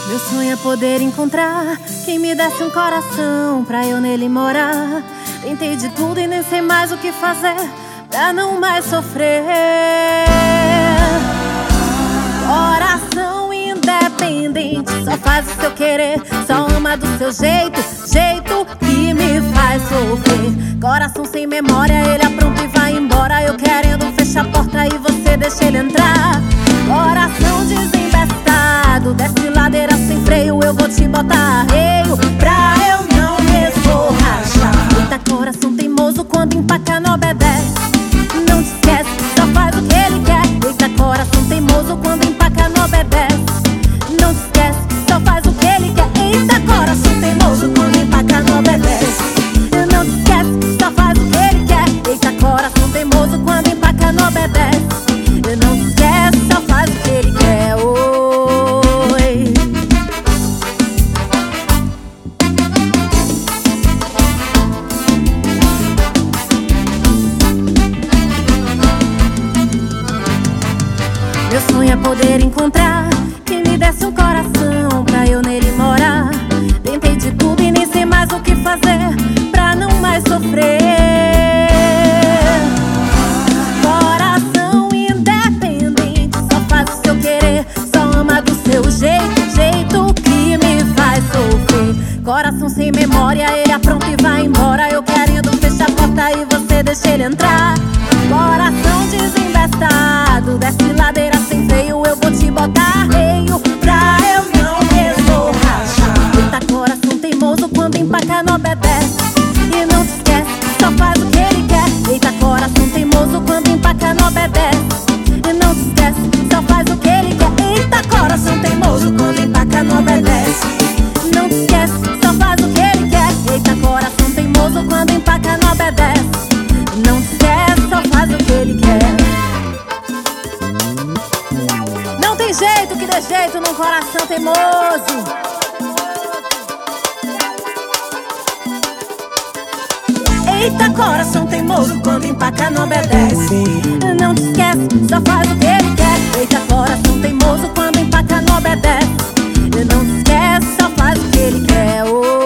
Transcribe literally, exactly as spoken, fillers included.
Meu sonho é poder encontrar quem me desse um coração pra eu nele morar. Tentei de tudo e nem sei mais o que fazer pra não mais sofrer. Coração independente, só faz o seu querer, só ama do seu jeito, jeito que me faz sofrer. Coração sem memória, ele apronta e vai embora, eu querendo fechar a porta e você deixa ele entrar. Coração desembestado, desce ladeira sem freio, eu vou te botar arreio pra eu não me esborrachar. Eita, coração teimoso, quando empaca não obedece. Não te esquece, só faz o que ele quer. Eita, coração teimoso, quando empaca não obedece. Não te esquece, só faz o que ele quer. Eita, coração teimoso, quando empaca não obedece. Não te esquece, só faz o que ele quer. Eita, coração teimoso, quando empaca não obedece. Não te esquece, só faz o que ele quer. Oi. Meu sonho é poder encontrar quem me desse um coração pra eu nele morar. Tentei de tudo e nem sei mais o que fazer pra não mais sofrer. Coração independente, só faz o seu querer, só ama do seu jeito, jeito que me faz sofrer. Coração sem memória, ele apronta e vai embora, eu querendo fechar a porta e você deixa ele entrar. Coração desembestado, desce ladeira sem freio, eu vou te botar arreio pra eu não me esborrachar. Eita, coração teimoso, quando empaca não obedece. E não te esquece, só faz o que ele quer. Eita, coração teimoso, quando empaca não obedece. E não te esquece, só faz o que ele quer. Eita, coração teimoso, quando empaca não obedece. Não te esquece, só faz o que ele quer. Eita, coração teimoso, quando empaca não obedece. Não te esquece, só faz o que ele quer. Não tem jeito que dê jeito num coração teimoso. Eita, coração teimoso, quando empaca não obedece. Não te esquece, só faz o que ele quer. Eita, coração teimoso, quando empaca não obedece. Não te esquece, só faz o que ele quer. Oh.